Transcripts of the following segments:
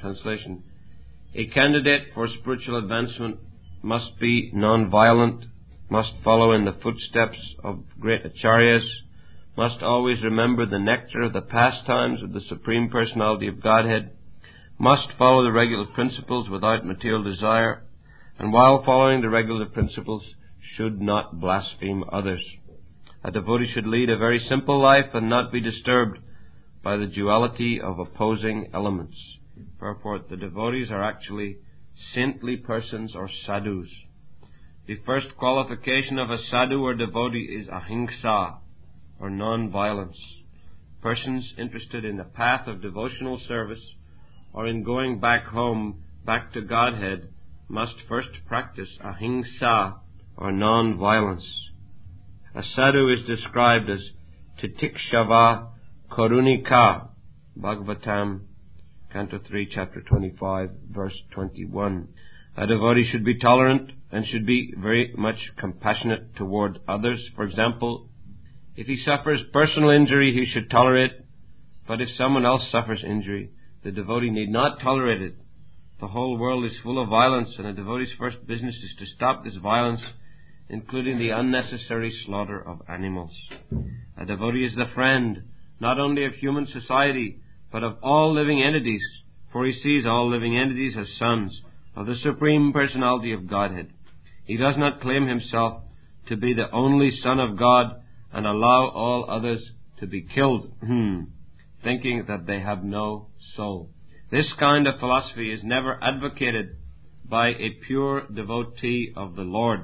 translation. A candidate for spiritual advancement must be non-violent, must follow in the footsteps of great acharyas, must always remember the nectar of the pastimes of the Supreme Personality of Godhead, must follow the regulative principles without material desire, and while following the regulative principles, should not blaspheme others. A devotee should lead a very simple life and not be disturbed by the duality of opposing elements. Purport: the devotees are actually saintly persons or sadhus. The first qualification of a sadhu or devotee is ahimsa, or non-violence. Persons interested in the path of devotional service or in going back home, back to Godhead, must first practice ahimsa, or non-violence. A sadhu is described as titikshava karunika, Bhagavatam, Canto 3, Chapter 25, verse 21. A devotee should be tolerant and should be very much compassionate toward others. For example, if he suffers personal injury, he should tolerate it. But if someone else suffers injury, the devotee need not tolerate it. The whole world is full of violence, and a devotee's first business is to stop this violence, including the unnecessary slaughter of animals. A devotee is the friend, not only of human society, but of all living entities, for he sees all living entities as sons of the Supreme Personality of Godhead. He does not claim himself to be the only Son of God and allow all others to be killed, thinking that they have no soul. This kind of philosophy is never advocated by a pure devotee of the Lord.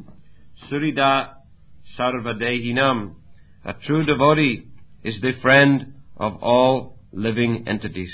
Surida sarvadehinam. A true devotee is the friend of all living entities.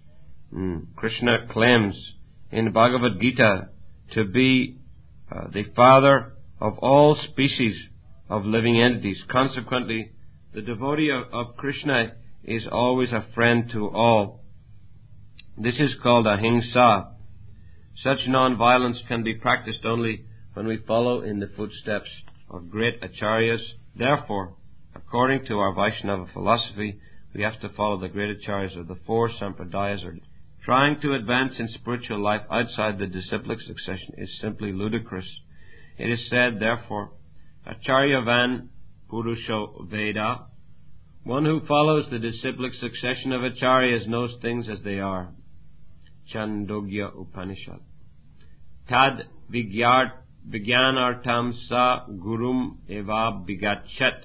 Krishna claims in Bhagavad Gita to be the father of all species of living entities. Consequently, the devotee of Krishna is always a friend to all. This is called ahimsa. Such non-violence can be practiced only when we follow in the footsteps of great acharyas. Therefore, according to our Vaishnava philosophy, we have to follow the great acharyas of the four sampradayas. Trying to advance in spiritual life outside the disciplic succession is simply ludicrous. It is said, therefore, acharyavan purusho veda. One who follows the disciplic succession of acharyas knows things as they are. Chandogya Upanishad. Tad vigyanartam sa gurum eva bigachat.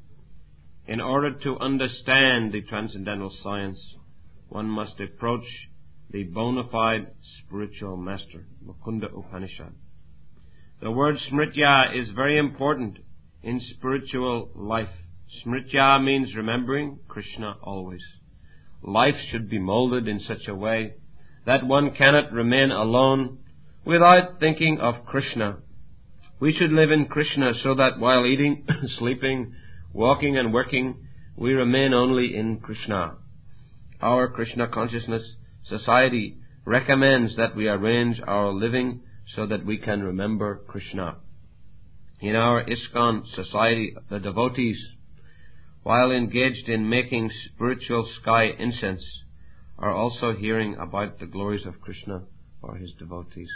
In order to understand the transcendental science, one must approach the bona fide spiritual master. Mukunda Upanishad. The word smritya is very important in spiritual life. Smritya means remembering Krishna always. Life should be molded in such a way that one cannot remain alone without thinking of Krishna. We should live in Krishna so that while eating, sleeping, walking and working, we remain only in Krishna. Our Krishna Consciousness Society recommends that we arrange our living so that we can remember Krishna. In our ISKCON society, the devotees, while engaged in making spiritual sky incense, are also hearing about the glories of Krishna or his devotees.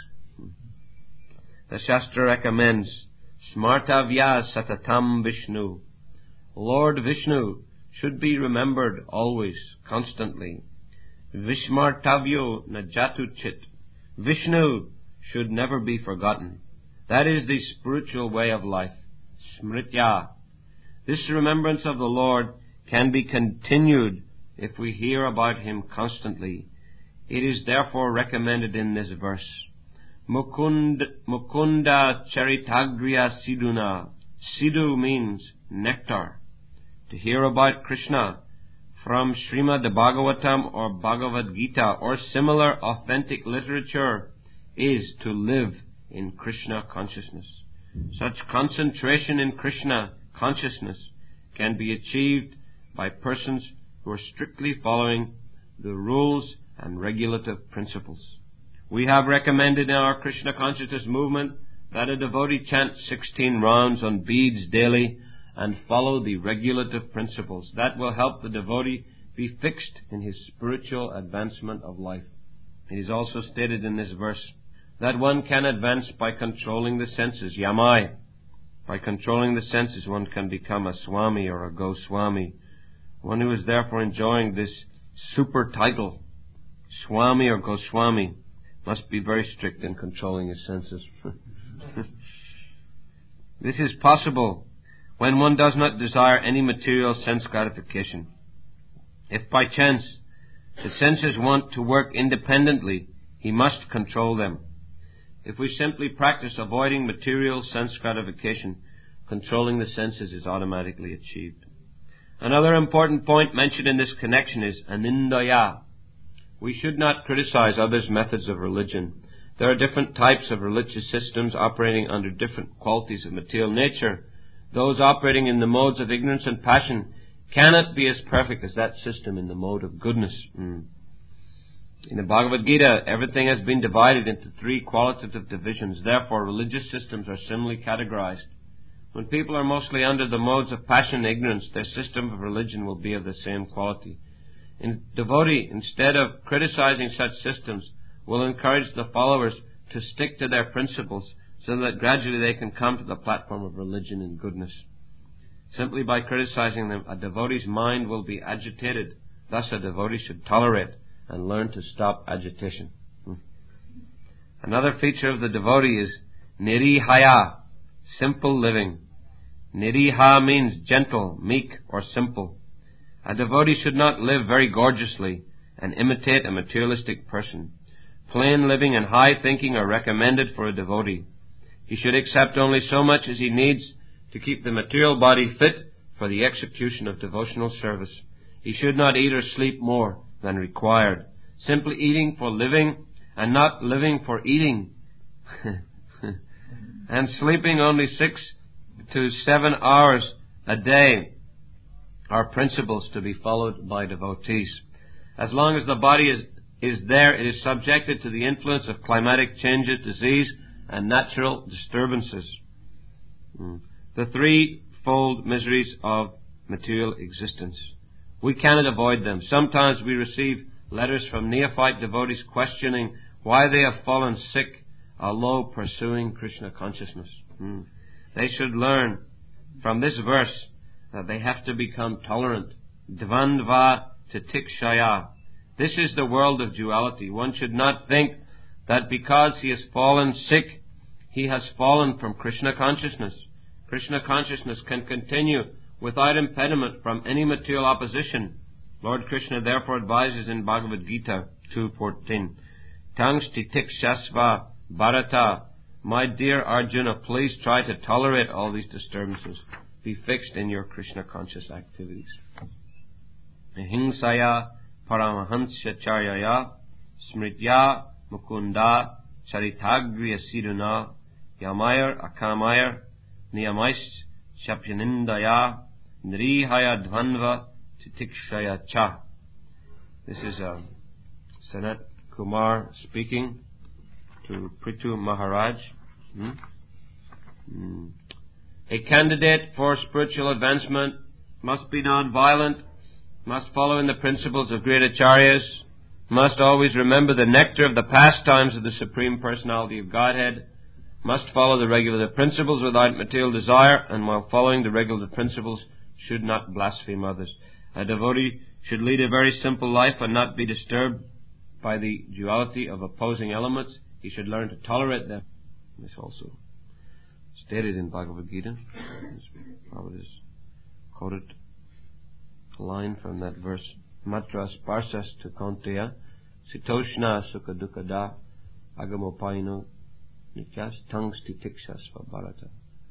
The Shastra recommends Smartavya Satatam Vishnu. Lord Vishnu should be remembered always, constantly. Vishmartavyo Najatuchit. Vishnu should never be forgotten. That is the spiritual way of life. Smritya. This remembrance of the Lord can be continued if we hear about Him constantly. It is therefore recommended in this verse. Mukunda Charitagriya Siduna. Sidhu means nectar. To hear about Krishna from Srimad Bhagavatam or Bhagavad Gita or similar authentic literature is to live in Krishna consciousness. Such concentration in Krishna consciousness can be achieved by persons who are strictly following the rules and regulative principles. We have recommended in our Krishna consciousness movement that a devotee chant 16 rounds on beads daily and follow the regulative principles. That will help the devotee be fixed in his spiritual advancement of life. It is also stated in this verse that one can advance by controlling the senses, yamai. By controlling the senses, one can become a Swami or a Goswami. One who is therefore enjoying this super title, Swami or Goswami, must be very strict in controlling his senses. This is possible when one does not desire any material sense gratification. If by chance the senses want to work independently, he must control them. If we simply practice avoiding material sense gratification, controlling the senses is automatically achieved. Another important point mentioned in this connection is anindaya. We should not criticize others' methods of religion. There are different types of religious systems operating under different qualities of material nature. Those operating in the modes of ignorance and passion cannot be as perfect as that system in the mode of goodness. In the Bhagavad Gita, everything has been divided into 3 qualitative divisions. Therefore, religious systems are similarly categorized. When people are mostly under the modes of passion and ignorance, their system of religion will be of the same quality. Devotee, instead of criticizing such systems, will encourage the followers to stick to their principles so that gradually they can come to the platform of religion and goodness. Simply by criticizing them, a devotee's mind will be agitated. Thus, a devotee should tolerate and learn to stop agitation. Another feature of the devotee is nirihaya, simple living. Niriha means gentle, meek, or simple. A devotee should not live very gorgeously and imitate a materialistic person. Plain living and high thinking are recommended for a devotee. He should accept only so much as he needs to keep the material body fit for the execution of devotional service. He should not eat or sleep more than required, simply eating for living and not living for eating, and sleeping only 6 to 7 hours a day are principles to be followed by devotees. As long as the body is there, it is subjected to the influence of climatic changes, disease, and natural disturbances. The 3-fold miseries of material existence. We cannot avoid them. Sometimes we receive letters from neophyte devotees questioning why they have fallen sick, although pursuing Krishna consciousness. They should learn from this verse that they have to become tolerant. Dvandva titikshaya. This is the world of duality. One should not think that because he has fallen sick, he has fallen from Krishna consciousness. Krishna consciousness can continue without impediment from any material opposition. Lord Krishna therefore advises in Bhagavad Gita 2:14, Tangs titikshasva bharata. My dear Arjuna, please try to tolerate all these disturbances. Be fixed in your Krishna conscious activities. Hingsaya paramahansya charyaya smritya mukunda charitagriya siduna yamayar akamayar niyamais shapyanindaya nrihaya dvanva titikshaya cha. This is Sanat Kumar speaking to Prithu Maharaj. A candidate for spiritual advancement must be non-violent, must follow in the principles of great acharyas, must always remember the nectar of the pastimes of the Supreme Personality of Godhead, must follow the regulative principles without material desire, and while following the regulative principles should not blaspheme others. A devotee should lead a very simple life and not be disturbed by the duality of opposing elements. He should learn to tolerate them. This also stated in Bhagavad Gita. Prabhupada has quoted a line from that verse. Matra sparsas tu kaunteya sitoshna sukha dukkada agamopaino nityas tangs titikshas bharata.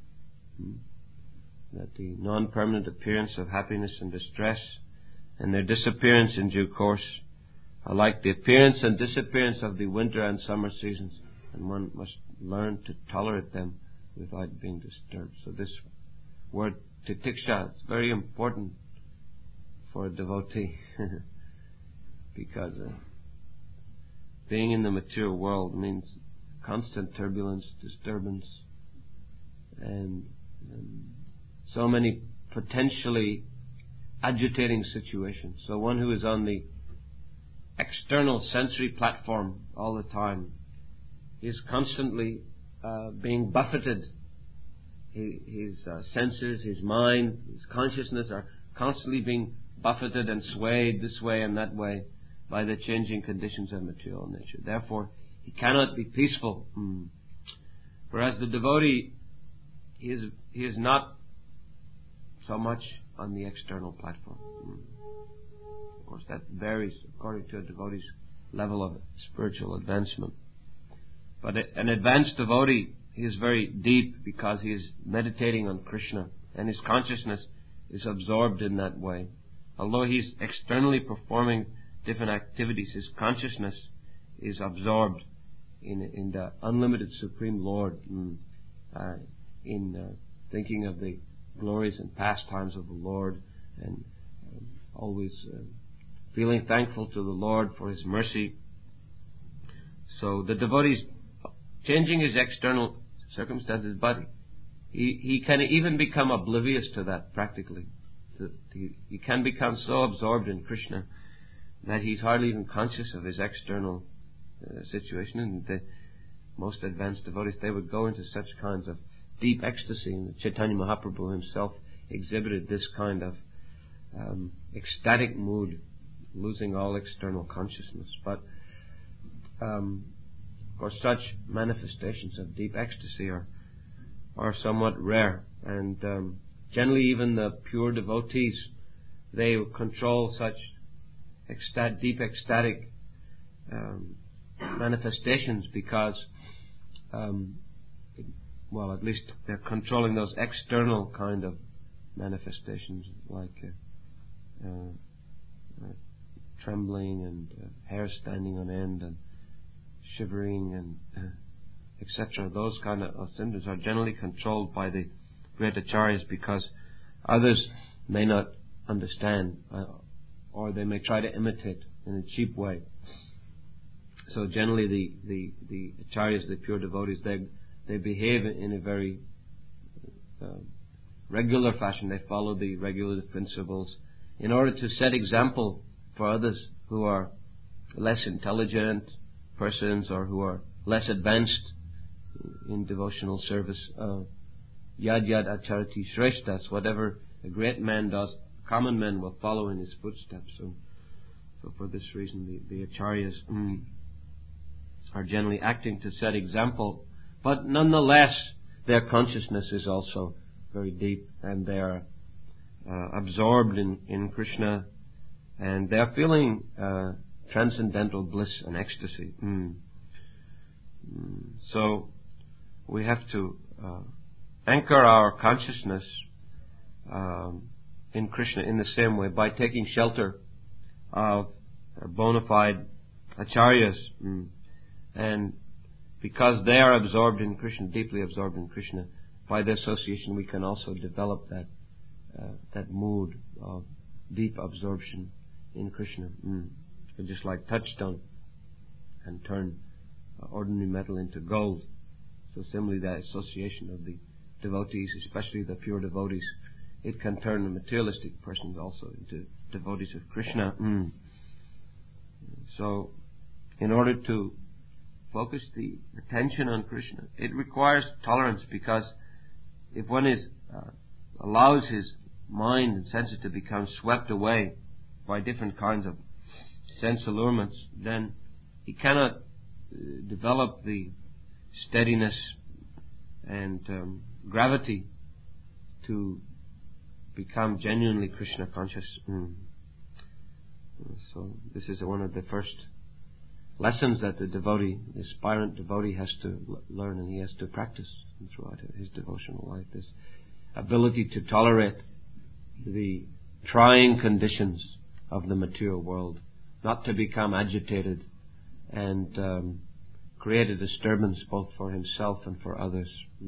That the non-permanent appearance of happiness and distress and their disappearance in due course are like the appearance and disappearance of the winter and summer seasons, and one must learn to tolerate them without being disturbed. So this word titiksha is very important for a devotee because being in the material world means constant turbulence, disturbance, and so many potentially agitating situations. So one who is on the external sensory platform all the time. He is constantly being buffeted. His senses, his mind, his consciousness are constantly being buffeted and swayed this way and that way by the changing conditions of material nature. Therefore, he cannot be peaceful. Whereas the devotee, he is not so much on the external platform. Of course, that varies according to a devotee's level of spiritual advancement. But an advanced devotee, he is very deep because he is meditating on Krishna, and his consciousness is absorbed in that way. Although he is externally performing different activities, his consciousness is absorbed in the unlimited Supreme Lord, in thinking of the glories and pastimes of the Lord, and always feeling thankful to the Lord for His mercy. So the devotee is changing his external circumstances, but he can even become oblivious to that practically. He can become so absorbed in Krishna that he's hardly even conscious of his external situation. And the most advanced devotees, they would go into such kinds of deep ecstasy. And Chaitanya Mahaprabhu himself exhibited this kind of ecstatic mood, losing all external consciousness. But of course, such manifestations of deep ecstasy are somewhat rare, and generally even the pure devotees, they control such deep ecstatic manifestations because, at least they're controlling those external kind of manifestations like trembling and hair standing on end and shivering and etc. Those kind of symptoms are generally controlled by the great acharyas because others may not understand or they may try to imitate in a cheap way. So generally the acharyas, the pure devotees, they behave in a very regular fashion. They follow the regulative principles in order to set example for others who are less intelligent persons or who are less advanced in devotional service. Yad yad acharati shreshtas, whatever a great man does, common men will follow in his footsteps. So for this reason, the acharyas are generally acting to set example, but nonetheless, their consciousness is also very deep, and they are absorbed in Krishna, and they are feeling transcendental bliss and ecstasy. So we have to anchor our consciousness in Krishna in the same way by taking shelter of bona fide acharyas, and because they are absorbed in Krishna, deeply absorbed in Krishna, by the association we can also develop that mood of deep absorption in Krishna. Just like touchstone can turn ordinary metal into gold. So similarly, that association of the devotees, especially the pure devotees, it can turn the materialistic persons also into devotees of Krishna. So, in order to focus the attention on Krishna, it requires tolerance, because if one allows his mind and senses to become swept away by different kinds of sense allurements, then he cannot develop the steadiness and gravity to become genuinely Krishna conscious. So this is one of the first lessons that the aspirant devotee has to learn, and he has to practice throughout his devotional life, this ability to tolerate the trying conditions of the material world, not to become agitated and create a disturbance both for himself and for others.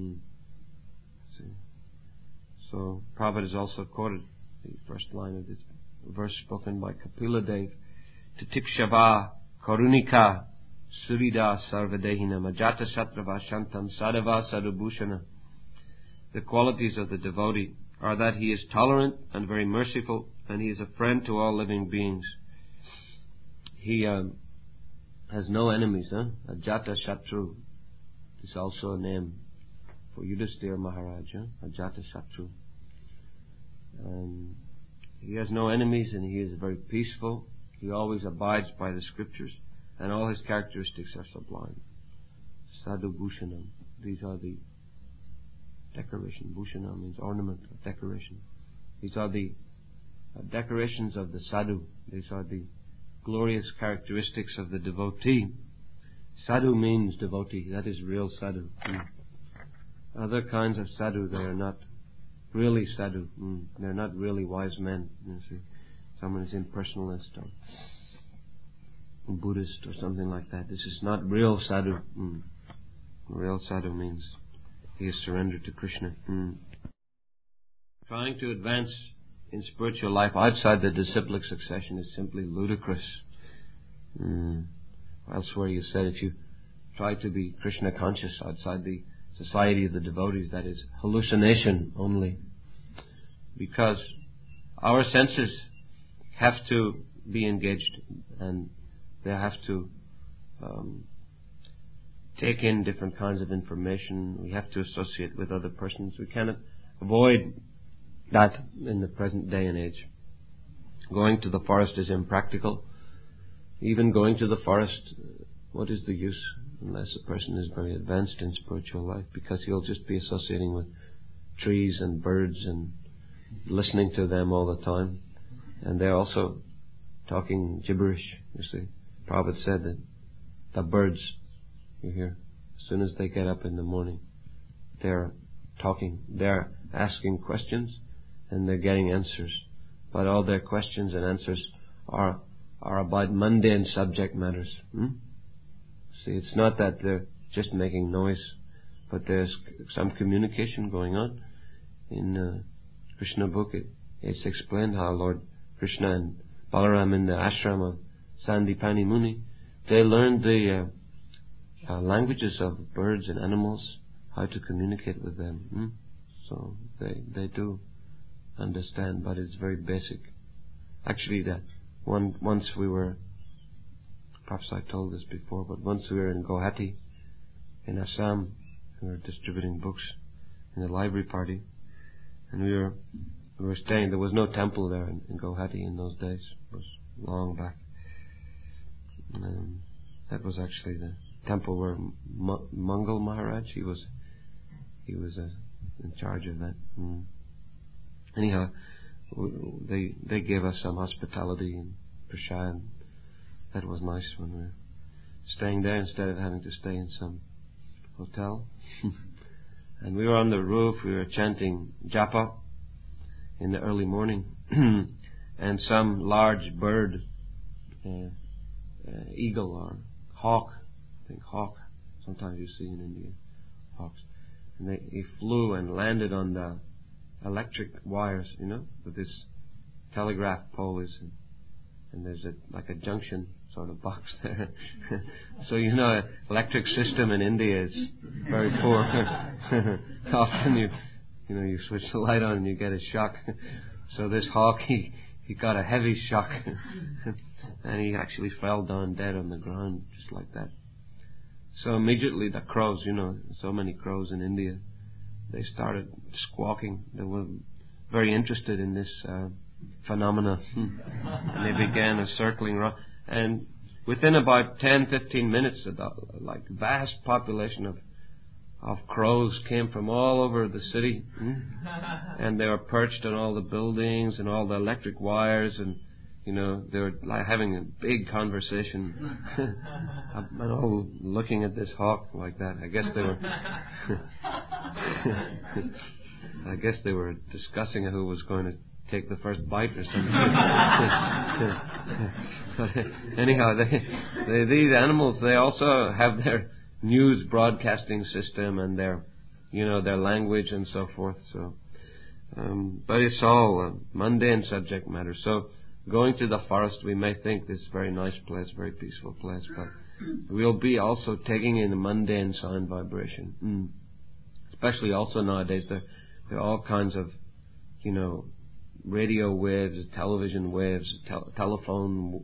So Prabhupada has also quoted the first line of this verse spoken by Kapila Dev: Titikshava Karunika Surida Sarvadehina Majata Satrava Shantam Sadava Sadubhushana. The qualities of the devotee are that he is tolerant and very merciful, and he is a friend to all living beings. he has no enemies. Ajata Shatru is also a name for Yudhisthira Maharaj. Ajata Shatru. He has no enemies, and he is very peaceful. He always abides by the scriptures, and all his characteristics are sublime. Sadhu Bhushanam. These are the decoration. Bhushana means ornament or decoration. These are the decorations of the sadhu. These are the glorious characteristics of the devotee. Sadhu means devotee. That is real sadhu. Other kinds of sadhu, they are not really sadhu. They're not really wise men. You see, someone is impersonalist or Buddhist or something like that. This is not real sadhu. Real sadhu means he is surrendered to Krishna. Trying to advance in spiritual life outside the disciplic succession is simply ludicrous. Elsewhere you said if you try to be Krishna conscious outside the society of the devotees, that is hallucination only. Because our senses have to be engaged, and they have to take in different kinds of information. We have to associate with other persons. We cannot avoid that in the present day and age. Going to the forest is impractical. Even going to the forest, what is the use unless a person is very advanced in spiritual life? Because he'll just be associating with trees and birds and listening to them all the time. And they're also talking gibberish, you see. Prabhupada said that the birds, you hear, as soon as they get up in the morning, they're talking, they're asking questions, and they're getting answers. But all their questions and answers are about mundane subject matters. See, it's not that they're just making noise, but there's some communication going on. In Krishna book, it's explained how Lord Krishna and Balaram in the ashram of Sandipani Muni, they learned the languages of birds and animals, how to communicate with them. So they do understand, but it's very basic. Actually, that once we were, perhaps I told this before, but once we were in Guwahati, in Assam, we were distributing books in the library party, and we were staying. There was no temple there in Guwahati in those days. It was long back. That was actually the temple where Mangal Maharaj, he was in charge of that. Anyhow, they gave us some hospitality and prashad. That was nice when we were staying there instead of having to stay in some hotel. And we were on the roof. We were chanting japa in the early morning, and some large bird, eagle or hawk, I think hawk, sometimes you see in India, hawks. And he flew and landed on the electric wires, with this telegraph pole is, and there's like a junction sort of box there. So electric system in India is very poor. Often you switch the light on and you get a shock. So this hawk, he got a heavy shock, and he actually fell down dead on the ground just like that. So immediately the crows, so many crows in India, they started squawking. They were very interested in this phenomena, and they began a circling around. And within about 10-15 minutes, like vast population of crows came from all over the city, and they were perched on all the buildings and all the electric wires, and they were like having a big conversation, and all looking at this hawk like that. I guess they were discussing who was going to take the first bite or something. But anyhow, these animals, they also have their news broadcasting system and their language and so forth. So, but it's all mundane subject matter. So, going to the forest, we may think this is a very nice place, very peaceful place, but we'll be also taking in the mundane sound vibration. Especially also nowadays, there are all kinds of, radio waves, television waves, telephone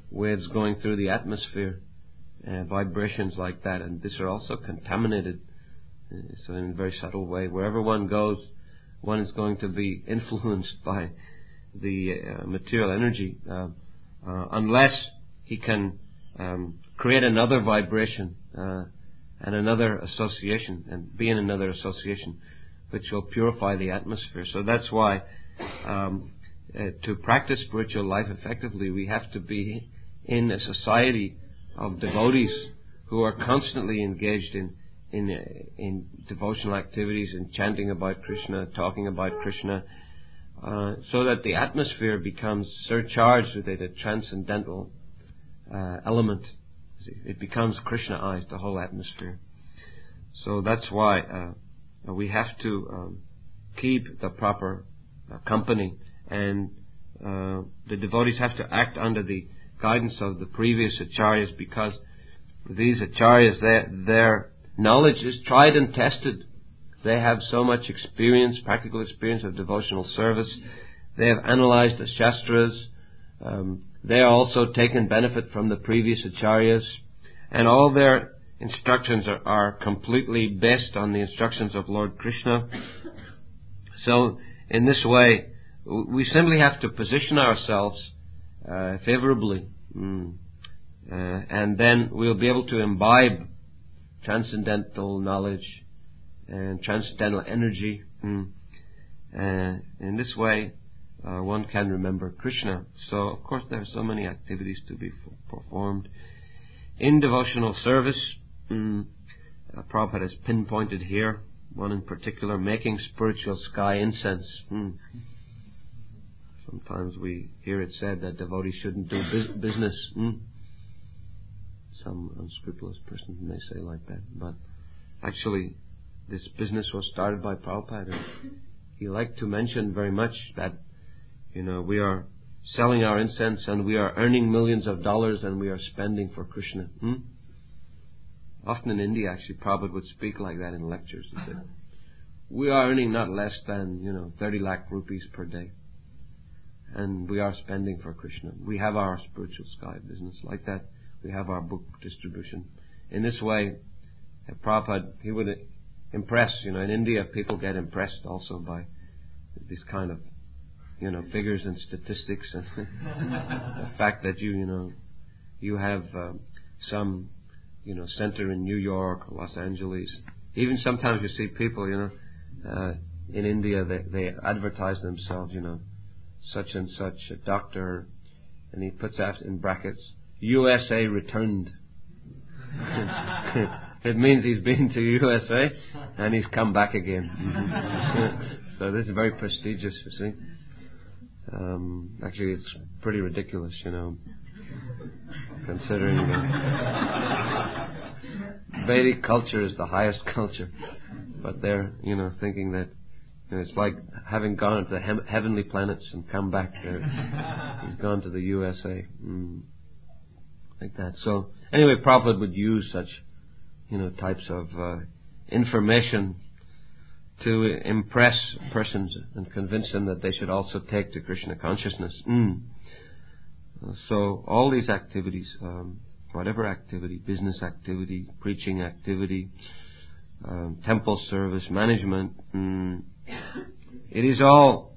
waves going through the atmosphere, vibrations like that, and these are also contaminated. So in a very subtle way, wherever one goes, one is going to be influenced by the material energy, unless he can create another vibration and another association, and be in another association, which will purify the atmosphere. So that's why to practice spiritual life effectively, we have to be in a society of devotees who are constantly engaged in devotional activities, in chanting about Krishna, talking about Krishna, so that the atmosphere becomes surcharged with a transcendental element. It becomes Krishnaized, the whole atmosphere. So that's why we have to keep the proper company, and the devotees have to act under the guidance of the previous acharyas, because these acharyas, their knowledge is tried and tested. They have so much experience, practical experience of devotional service. They have analyzed the Shastras. They are also taken benefit from the previous acharyas. And all their instructions are completely based on the instructions of Lord Krishna. So, in this way, we simply have to position ourselves favorably. And then we'll be able to imbibe transcendental knowledge and transcendental energy. In this way, one can remember Krishna. So, of course, there are so many activities to be performed in devotional service. Prabhupada has pinpointed here one in particular: making spiritual sky incense. Sometimes we hear it said that devotees shouldn't do business. Some unscrupulous person may say like that, but actually this business was started by Prabhupada, and he liked to mention very much that, we are selling our incense and we are earning millions of dollars and we are spending for Krishna. Often in India, actually, Prabhupada would speak like that in lectures. He said, we are earning not less than, 30 lakh rupees per day, and we are spending for Krishna. We have our spiritual sky business like that. We have our book distribution. In this way, Prabhupada, he would impress. In India, people get impressed also by this kind of, figures and statistics, and the fact that you have some, center in New York or Los Angeles. Even sometimes you see people, in India, they advertise themselves, such and such a doctor, and he puts that in brackets, USA returned. It means he's been to USA and he's come back again. So this is very prestigious, you see. Actually, it's pretty ridiculous, considering Vedic culture is the highest culture. But they're, thinking that it's like having gone to the heavenly planets and come back there. He's gone to the USA. Like that. So, anyway, Prabhupada would use such, types of information to impress persons and convince them that they should also take to Krishna consciousness. So, all these activities, whatever activity, business activity, preaching activity, temple service, management, it is all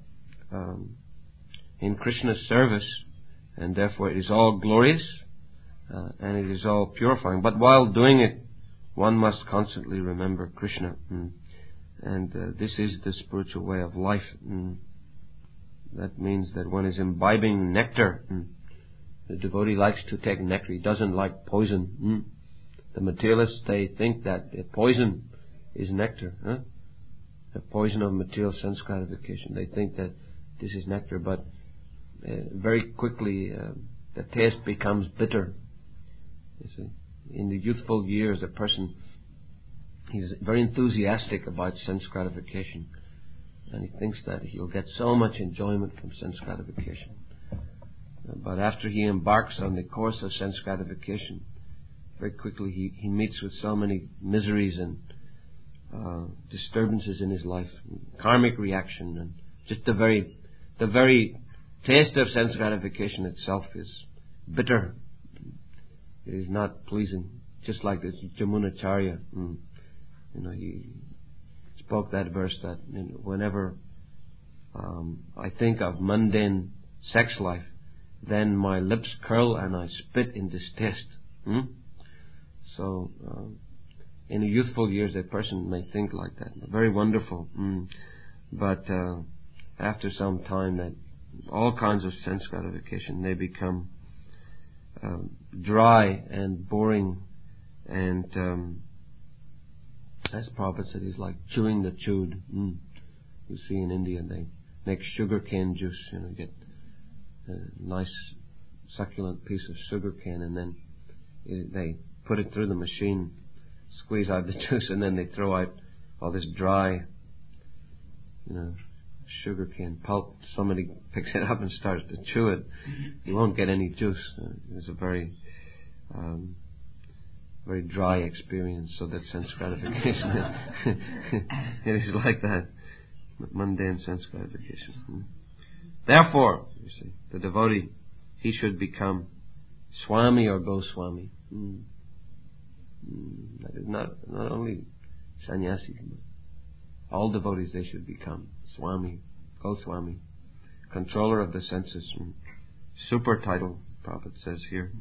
in Krishna's service, and therefore it is all glorious. And it is all purifying. But while doing it, one must constantly remember Krishna. And this is the spiritual way of life. That means that one is imbibing nectar. The devotee likes to take nectar. He doesn't like poison. The materialists, they think that the poison is nectar. The poison of material sense gratification. They think that this is nectar, but very quickly the taste becomes bitter. You see, in the youthful years, a person, he's very enthusiastic about sense gratification, and he thinks that he'll get so much enjoyment from sense gratification. But after he embarks on the course of sense gratification, very quickly he meets with so many miseries and disturbances in his life, karmic reaction, and just the very taste of sense gratification itself is bitter. It is not pleasing. Just like this Jamunacharya, he spoke that verse that whenever I think of mundane sex life, then my lips curl and I spit in distaste. So, in the youthful years, a person may think like that. Very wonderful. But after some time, that all kinds of sense gratification, they become dry and boring. And as Prabhupada said, it's like chewing the chewed. You see in India, they make sugarcane juice. Get a nice succulent piece of sugarcane, and then they put it through the machine, squeeze out the juice, and then they throw out all this dry, sugarcane pulp. Somebody picks it up and starts to chew it. You won't get any juice. It's a very very dry experience. So that sense gratification, it is like that, mundane sense gratification. Therefore, you see, the devotee, he should become Swami or Goswami. That is not only sannyasis, but all devotees, they should become Swami, Goswami, controller of the senses. Super title, Prabhupada says here.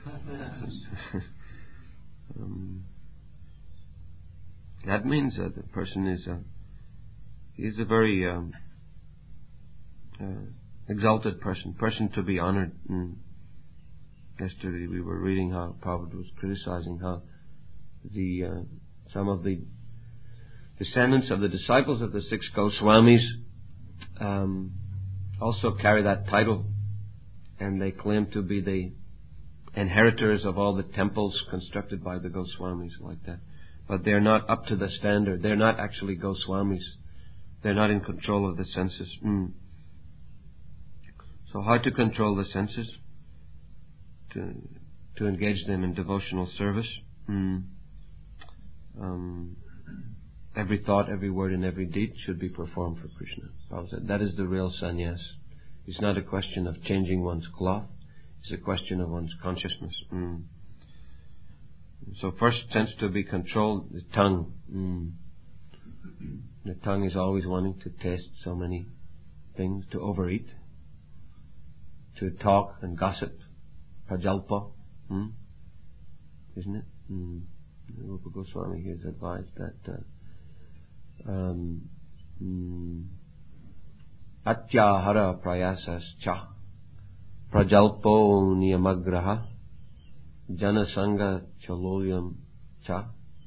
That means that the person is a very exalted person to be honored. Yesterday we were reading how Prabhupada was criticizing how some of the descendants of the disciples of the 6 Goswamis also carry that title, and they claim to be the inheritors of all the temples constructed by the Goswamis, like that. But they're not up to the standard. They're not actually Goswamis. They're not in control of the senses. So how to control the senses? To engage them in devotional service. Every thought, every word, and every deed should be performed for Krishna. Prabhupada said that is the real sannyas. It's not a question of changing one's cloth. It's a question of one's consciousness. So first sense to be controlled, the tongue. The tongue is always wanting to taste so many things, to overeat, to talk and gossip, prajalpa, isn't it? Rupa Goswami has advised that atyahara prayasas cha prajalpo niyamagraha janasanga chaloyam cha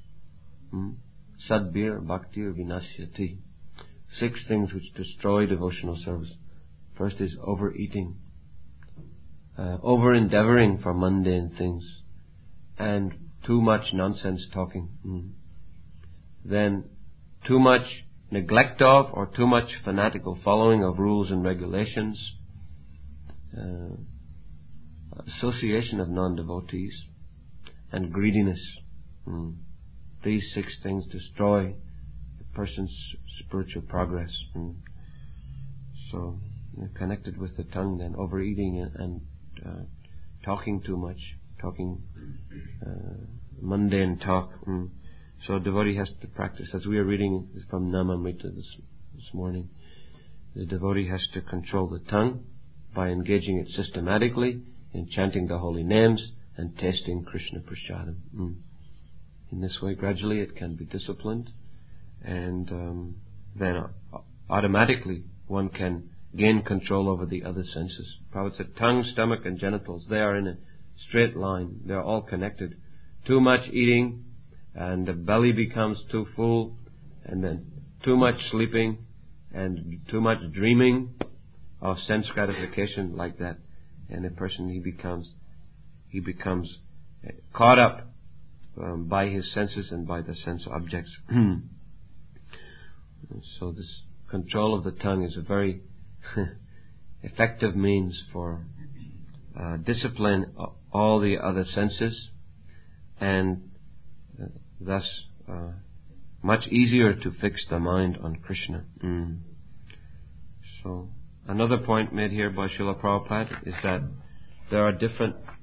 sadbir bhaktir vinasyati. 6 things which destroy devotional service. First is overeating, over-endeavoring for mundane things, and too much nonsense talking. Then too much neglect of or too much fanatical following of rules and regulations, association of non-devotees, and greediness. These 6 things destroy a person's spiritual progress. So, connected with the tongue, then overeating and talking too much, talking mundane talk. So devotee has to practice. As we are reading from Namamrita this morning, the devotee has to control the tongue by engaging it systematically in chanting the holy names and tasting Krishna Prasadam. In this way, gradually it can be disciplined, and then automatically one can gain control over the other senses. Prabhupada said tongue, stomach and genitals, they are in a straight line. They are all connected. Too much eating and the belly becomes too full, and then too much sleeping and too much dreaming of sense gratification like that, and a person he becomes caught up by his senses and by the sense objects. So this control of the tongue is a very effective means for discipline all the other senses, and thus much easier to fix the mind on Krishna. So another point made here by Srila Prabhupada is that there are different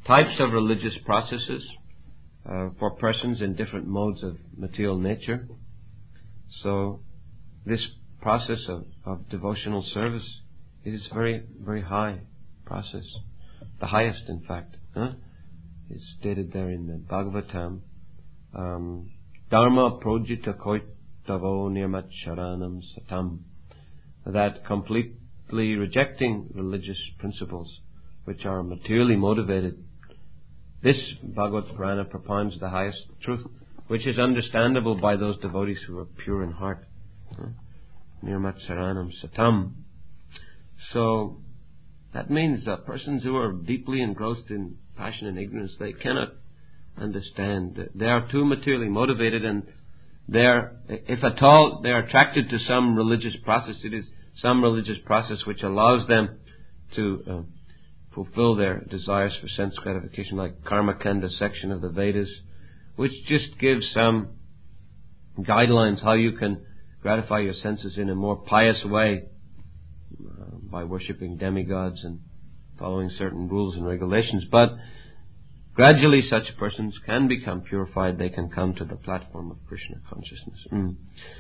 types of religious processes for persons in different modes of material nature. So this process of devotional service is very, very high process. The highest, in fact. Is stated there in the Bhagavatam. Dharma projita koitavo nirmat sharanam satam. That completely rejecting religious principles which are materially motivated. This Bhagavad Purana propounds the highest truth, which is understandable by those devotees who are pure in heart. Nirmat sharanam satam. So that means that persons who are deeply engrossed in passion and ignorance, they cannot understand. They are too materially motivated, and if at all they are attracted to some religious process, it is some religious process which allows them to fulfill their desires for sense gratification, like Karma Kanda section of the Vedas, which just gives some guidelines how you can gratify your senses in a more pious way by worshipping demigods and following certain rules and regulations. But gradually such persons can become purified. They can come to the platform of Krishna consciousness.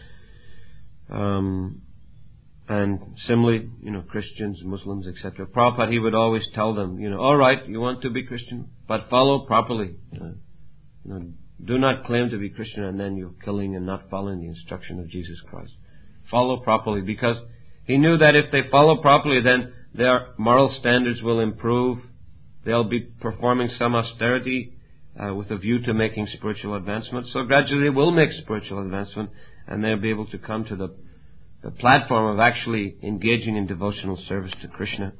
And similarly, Christians, Muslims, etc. Prabhupada, he would always tell them, all right, you want to be Christian, but follow properly. Do not claim to be Christian and then you're killing and not following the instruction of Jesus Christ. Follow properly, because he knew that if they follow properly, then their moral standards will improve. They'll be performing some austerity with a view to making spiritual advancement. So gradually they will make spiritual advancement, and they'll be able to come to the platform of actually engaging in devotional service to Krishna.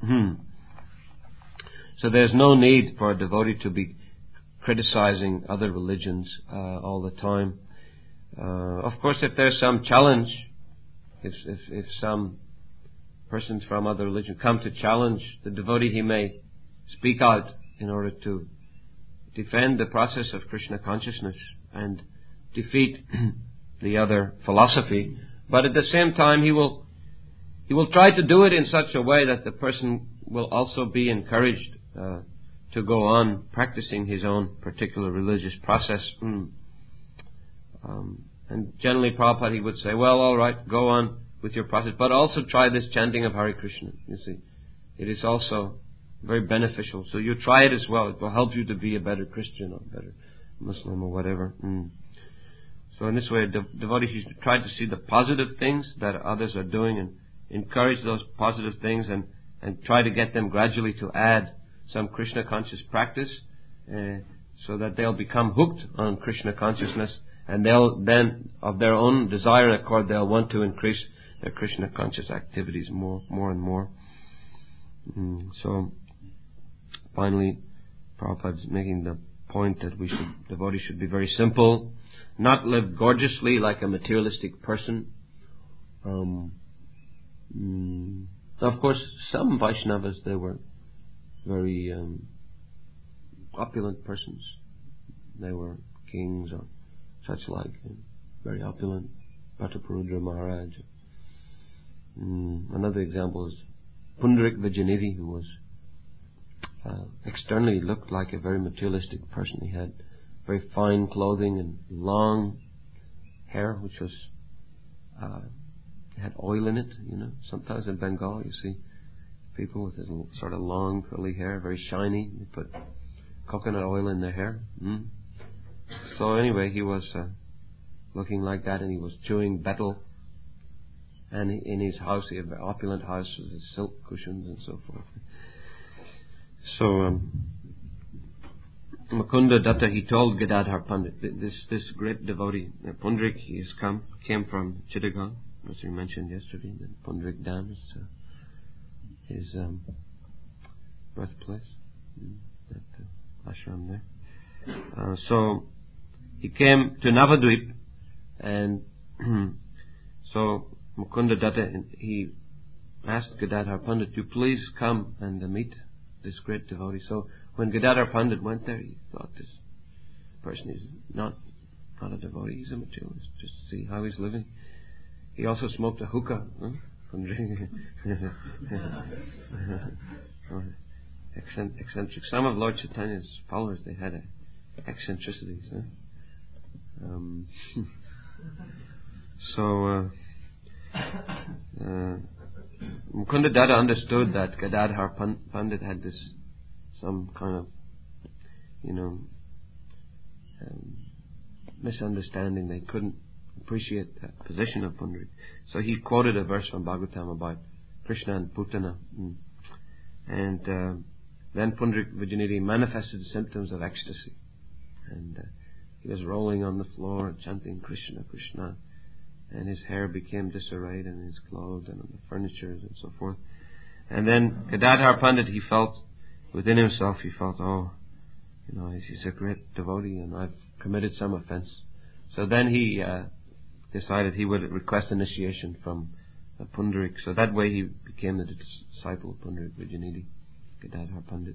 So there's no need for a devotee to be criticizing other religions all the time. Of course, if there's some challenge, if some persons from other religion come to challenge the devotee, he may speak out in order to defend the process of Krishna consciousness and defeat the other philosophy. But at the same time, he will try to do it in such a way that the person will also be encouraged to go on practicing his own particular religious process. And generally, Prabhupada, he would say, well, all right, go on with your process, but also try this chanting of Hare Krishna. You see, it is also very beneficial. So you try it as well. It will help you to be a better Christian or better Muslim or whatever. So in this way, devotees should try to see the positive things that others are doing and encourage those positive things, and try to get them gradually to add some Krishna conscious practice so that they'll become hooked on Krishna consciousness, and they'll then, of their own desire and accord, they'll want to increase their Krishna conscious activities more and more. So finally, Prabhupada is making the point that devotees should be very simple, not live gorgeously like a materialistic person. Of course, some Vaishnavas, they were very opulent persons. They were kings or such like, very opulent. Bhattaparudra Maharaj. Another example is Pundarik Vijayanidhi, who was externally looked like a very materialistic person. He had very fine clothing and long hair, which was had oil in it. Sometimes in Bengal you see people with this sort of long curly hair, very shiny. They put coconut oil in their hair. So anyway, he was looking like that, and he was chewing betel. And in his house, he had an opulent house with silk cushions and so forth. So Mukunda Datta, he told Gadadhar Pandit, this great devotee, Pundarik, he came from Chittagong, as we mentioned yesterday. The Pundarik Dam is his birthplace, that ashram there. So he came to Navadvip, and so Mukunda Datta, he asked Gadadhar Pandit, you please come and meet this great devotee. So when Gadadhar Pandit went there, he thought, this person is not a devotee, he's a materialist. Just see how he's living. He also smoked a hookah. eccentric. Some of Lord Chaitanya's followers, they had eccentricities. So Mukunda Datta understood that Gadadhar Pandit had some kind of, misunderstanding. They couldn't appreciate the position of Pundarik. So he quoted a verse from Bhagavatam about Krishna and Putana. And then Pundarik Vijayanidhi manifested symptoms of ecstasy. And he was rolling on the floor and chanting Krishna, Krishna. And his hair became disarrayed and his clothes and the furniture and so forth. And then Gadadhar Pandit, he felt within himself, he's a great devotee and I've committed some offense. So then he decided he would request initiation from Pundarik. So that way he became the disciple of Pundarik Vijayanidhi, Gadadhar Pandit.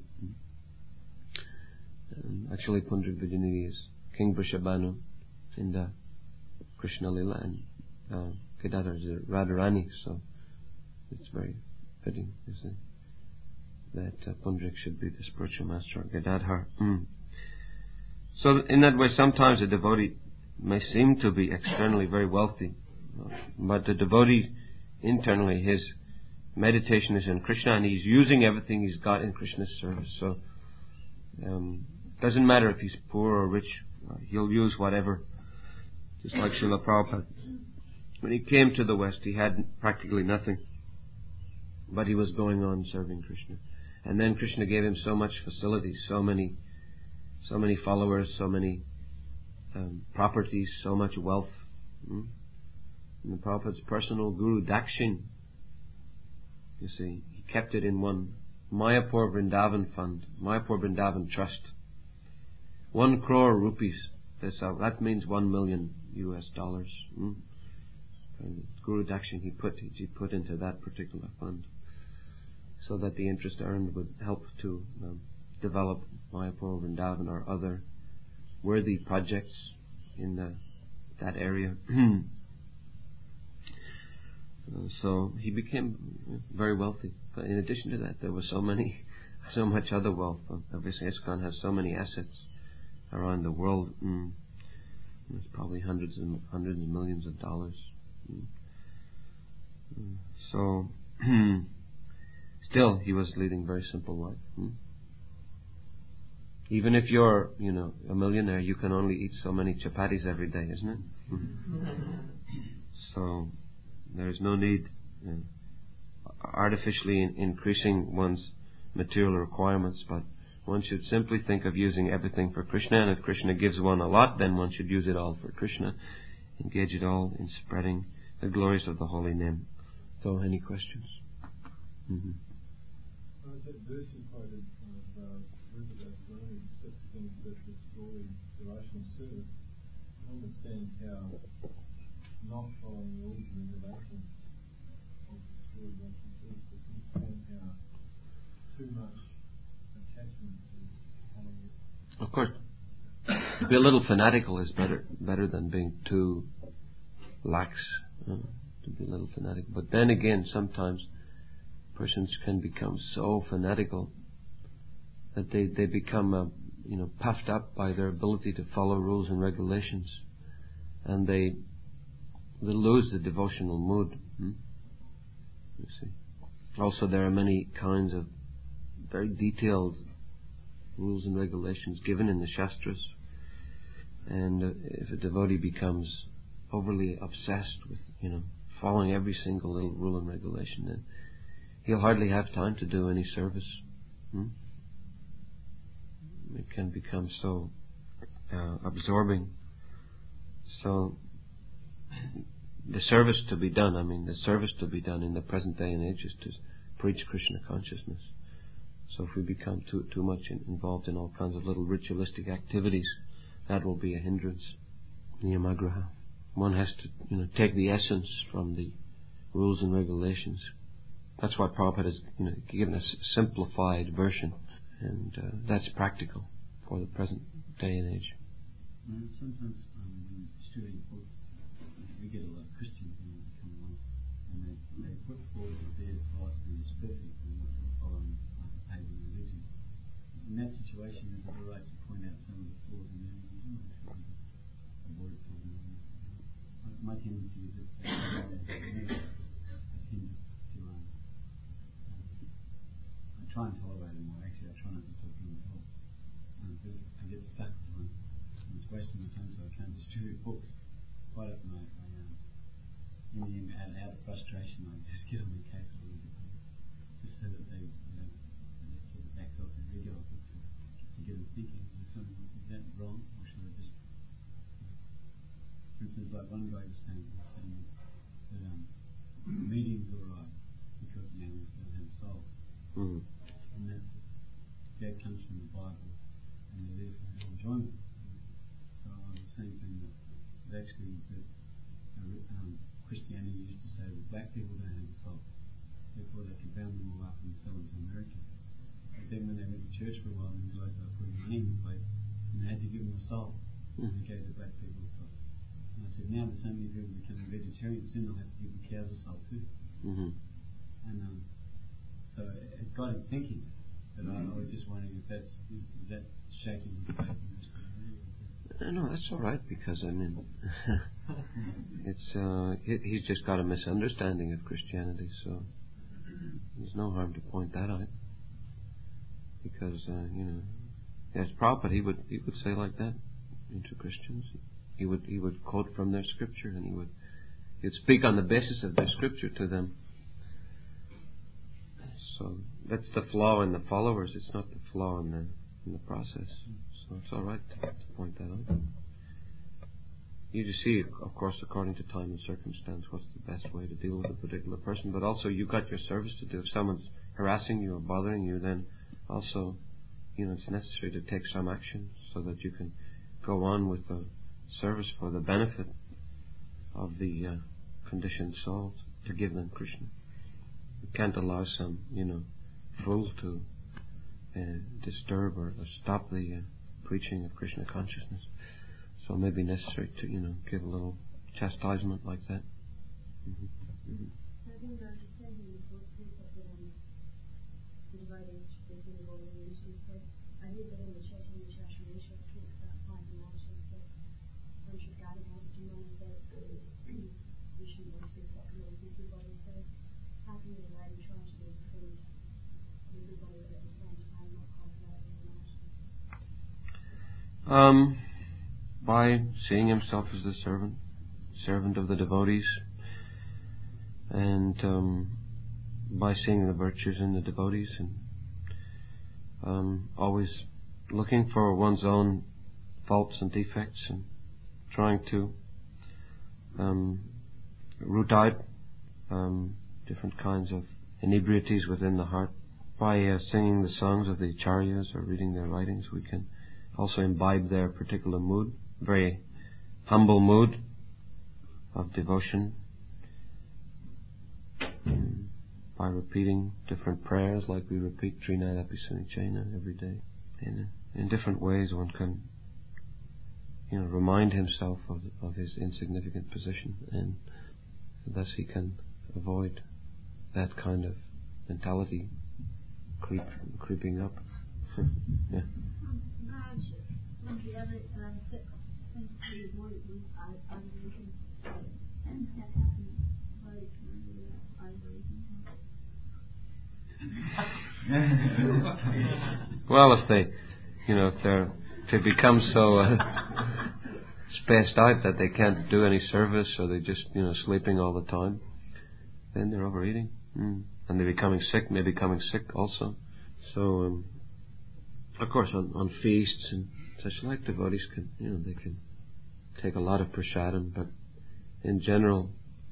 Actually, Pundarik Vijayanidhi is King Vrishabhanu in the Krishna Lila, and Gadadhar is Radharani, so it's very fitting, that Pundarik should be the spiritual master of Gadadhar. So in that way, sometimes a devotee may seem to be externally very wealthy, but the devotee internally, his meditation is in Krishna and he's using everything he's got in Krishna's service. So doesn't matter if he's poor or rich, he'll use whatever. Just like Srila Prabhupada. When he came to the West, he had practically nothing, but he was going on serving Krishna. And then Krishna gave him so much facilities, so many followers, so many properties, so much wealth. And the Prabhupada's personal guru, Dakshin, you see, he kept it in one Mayapur Vrindavan fund, Mayapur Vrindavan Trust. 1 crore rupees. That means $1 million US. And Guru Dakshin, he put into that particular fund, so that the interest earned would help to develop Mayapur Vrindavan or other worthy projects in that area. So he became very wealthy. But in addition to that, there was so much other wealth. Obviously, ISKCON has so many assets around the world. There's probably hundreds of millions of dollars. So still, he was leading a very simple life. Even if you're, a millionaire, you can only eat so many chapatis every day, isn't it? So there's no need artificially increasing one's material requirements, but one should simply think of using everything for Krishna, and if Krishna gives one a lot, then one should use it all for Krishna. Engage it all in spreading the glories of the holy name. So, any questions? That verse you quoted of Rupadas Goswami, 16 sexual story, devotional service, I understand how not following rules and regulations of the story devotional service, but you understand how too much attachment to following it. Of course. To be a little fanatical is better than being too lax. To be a little fanatical. But then again, sometimes persons can become so fanatical that they become puffed up by their ability to follow rules and regulations, and they lose the devotional mood. You see. Also, there are many kinds of very detailed rules and regulations given in the Shastras, and if a devotee becomes overly obsessed with following every single little rule and regulation, then he'll hardly have time to do any service. It can become so absorbing. So the service to be done in the present day and age is to preach Krishna consciousness. So if we become too much involved in all kinds of little ritualistic activities, that will be a hindrance. Niyamagraha. One has to take the essence from the rules and regulations. That's why Prabhupada has given us a simplified version, and that's practical for the present day and age. Sometimes when distributing books, we get a lot of Christians who come along, and they put forward that their philosophy is perfect and what they're following is like a pagan religion. in that situation, is it all right to point out some of the flaws in them? Avoid talking about them. My tendency is that I tend to I try and tolerate them more. Actually, I try not to talk to them at all. But I get stuck on it's wasting my time, so I can't distribute books. Quite often, in the end, out of frustration, I just get on the case a little bit, just so that they, it sort of backs off their ego to get them thinking. Is that wrong, or should I just? For instance, like one guy was saying that meeting's all right because the animals don't have a soul. Mm. And that comes from the Bible, and they're there for their enjoyment. So I was saying to him that actually Christianity used to say that black people don't have a soul, therefore they could round them all up and sell them to America. But then when they went to church for a while, they realised they were putting money in the plate, and they had to give them a soul. And they gave the black people a soul. And I said, now there's so many people becoming vegetarians, soon they'll have to give the cows a soul too. Mm-hmm. And so it got him thinking. But I was just wondering if is that shaking his faith in Christianity? No, that's all right, because I mean, he's just got a misunderstanding of Christianity, so there's no harm to point that out. Because as Prabhupada, he would say like that into Christians. He would quote from their scripture, and he'd speak on the basis of their scripture to them. So that's the flaw in the followers. It's not the flaw in the process. So it's all right to point that out. You just see, of course, according to time and circumstance, what's the best way to deal with a particular person. But also, you've got your service to do. If someone's harassing you or bothering you, then also, it's necessary to take some action so that you can go on with the service for the benefit of the conditioned souls, to give them Krishna. You can't allow some, fool to disturb or stop the preaching of Krishna consciousness. So it may be necessary to, give a little chastisement like that. Mm-hmm. Mm-hmm. I think the understanding is what people dividing between the Golden Nation. So I think that in the Chaitanya Charitamrita talks about 5 analogies that one should guard against, and one is that we shouldn't want to be popular with everybody. So how can we relate and try to be friends with everybody, but at the same time not cultivate the emotions? By seeing himself as the servant of the devotees, and by seeing the virtues in the devotees, and always looking for one's own faults and defects, and trying to root out different kinds of inebrieties within the heart. By singing the songs of the acharyas or reading their writings, we can also imbibe their particular mood, very humble mood of devotion. By repeating different prayers, like we repeat Trinadapi Sunichena every day. In different ways one can remind himself of his insignificant position, and thus he can avoid that kind of mentality creeping up. Yeah. One of the other things this morning was I was looking and that happened very Well, if they become so spaced out that they can't do any service, or they're just sleeping all the time, then they're overeating, and they're becoming sick. And they're becoming sick also. So, of course, on feasts and such like, devotees can they can take a lot of prasadam, but in general,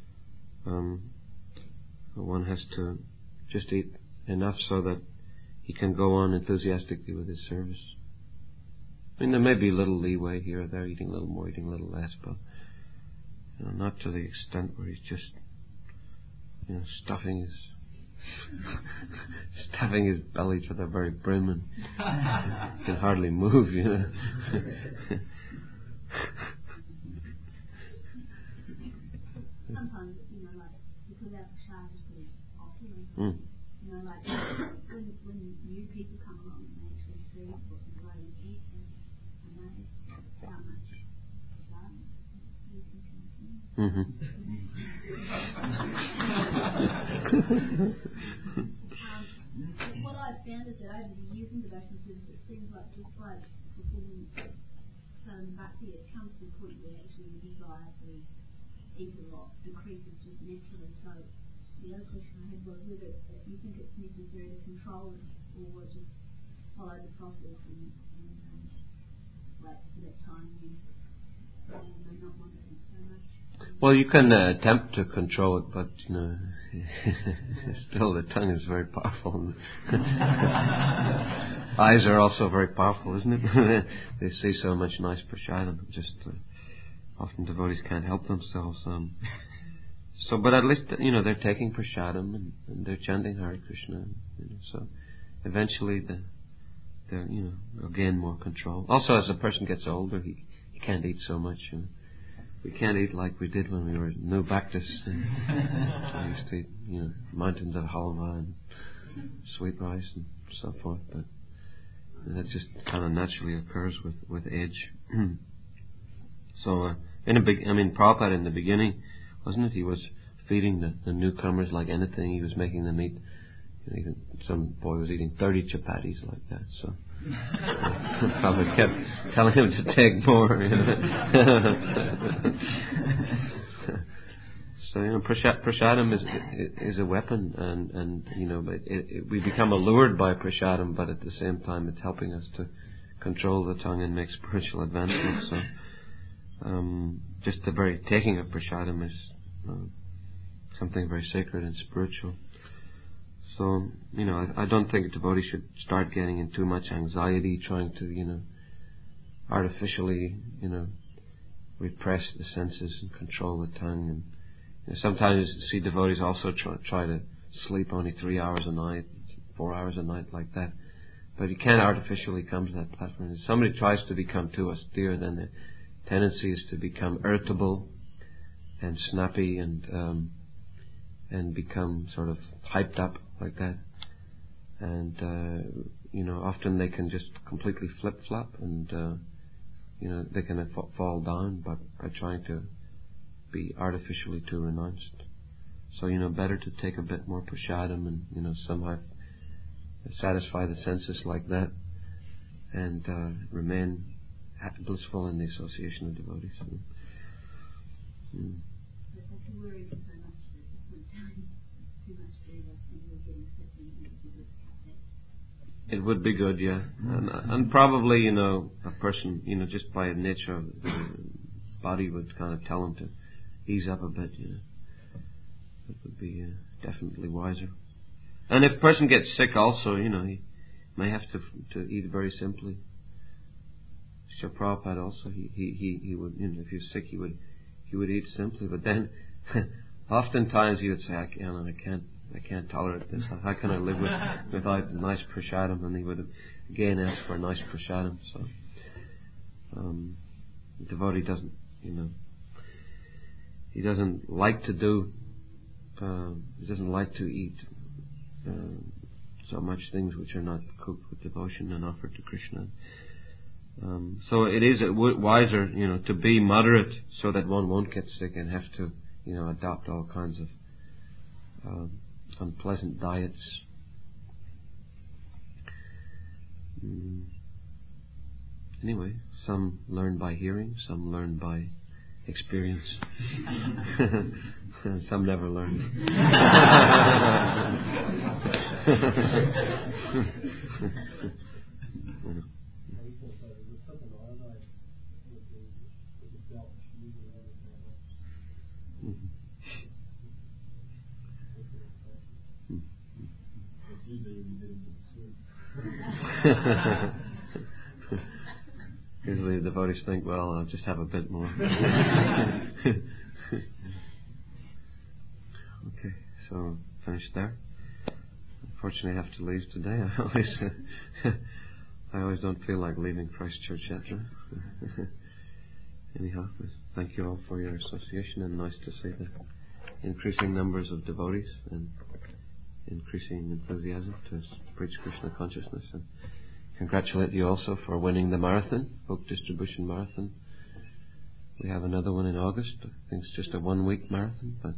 one has to just eat enough so that he can go on enthusiastically with his service. I mean, there may be a little leeway here or there, eating a little more, eating a little less, but not to the extent where he's just stuffing his belly to the very brim and can hardly move. Sometimes, like, because our prasad is pretty popular, like, when new people come along and they actually see what the devotee is, and they how much you can consume. What I've found is that over the years in devotional service, it seems like just by performing bhakti, it comes to the point where actually the desire to eat a lot decreases just naturally. So the other question I had was whether you think it's necessary to control it or just follow the process and wait for that time when you may not want to eat so much. Well, you can attempt to control it, but still the tongue is very powerful. Eyes are also very powerful, isn't it? They see so much nice prasadam. Just often devotees can't help themselves. But at least they're taking prasadam and they're chanting Hare Krishna. So eventually they'll gain more control. Also, as a person gets older, he can't eat so much. We can't eat like we did when we were new Baptists. We used to eat, mountains of halwa and sweet rice and so forth. But that just kind of naturally occurs with age. So, Prabhupada in the beginning, wasn't it? He was feeding the newcomers like anything. He was making them eat. Some boy was eating 30 chapatis like that. So Prabhupada kept telling him to take more. So prasadam is a weapon, and but we become allured by prasadam, but at the same time it's helping us to control the tongue and make spiritual advancement. So just the very taking of prasadam is something very sacred and spiritual. So, I don't think a devotee should start getting in too much anxiety, trying to, artificially, repress the senses and control the tongue. And sometimes you see devotees also try to sleep only 3 hours a night, 4 hours a night, like that. But you can't artificially come to that platform. If somebody tries to become too austere, then the tendency is to become irritable and snappy and become sort of hyped up like that. And, often they can just completely flip-flop and, they can fall down by trying to be artificially too renounced. So, better to take a bit more prasadam and, somehow satisfy the senses like that and remain blissful in the association of devotees. It would be good, yeah. And probably, a person, just by nature of the body would kind of tell him to ease up a bit, That would be definitely wiser. And if a person gets sick also, he may have to eat very simply. Srila Prabhupada also, he would, if he was sick, he would eat simply, but then oftentimes he would say, I can't tolerate this. How can I live without a nice prasadam? And he would again ask for a nice prasadam. So the devotee doesn't, he doesn't like to do, he doesn't like to eat so much things which are not cooked with devotion and offered to Krishna. So it is wiser, to be moderate so that one won't get sick and have to, adopt all kinds of unpleasant diets. Anyway, some learn by hearing, some learn by experience. Some never learned. Usually the devotees think, well, I'll just have a bit more. Okay, so finished there. Unfortunately, I have to leave today. I always don't feel like leaving Christchurch after. Anyhow, thank you all for your association, and nice to see the increasing numbers of devotees and increasing enthusiasm to preach Krishna consciousness. And congratulate you also for winning the marathon, book distribution marathon. We have another one in August. I think it's just a 1-week marathon, but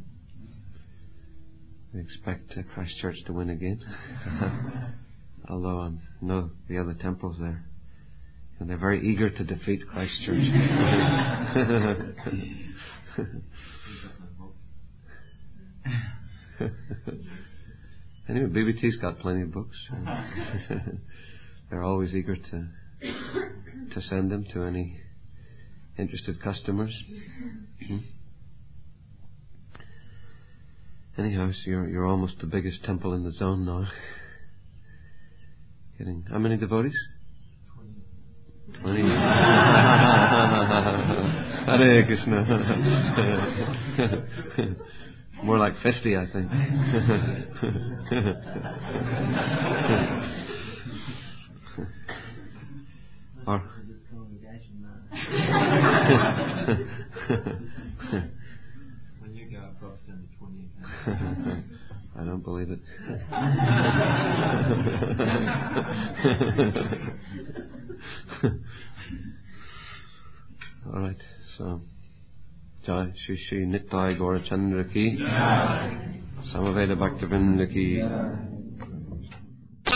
we expect Christchurch to win again. Although I know the other temples there, and they're very eager to defeat Christchurch. Anyway, BBT's got plenty of books. They're always eager to send them to any interested customers. Anyhow, so you're almost the biggest temple in the zone now. Getting how many devotees? 20. Hare Krishna. More like 50, I think. Or when you go up, drops down to 20 again. I don't believe it. All right, so Jai Shri Shri Nittai Gaurachandra ki, Samaveda Bhaktivinoda ki.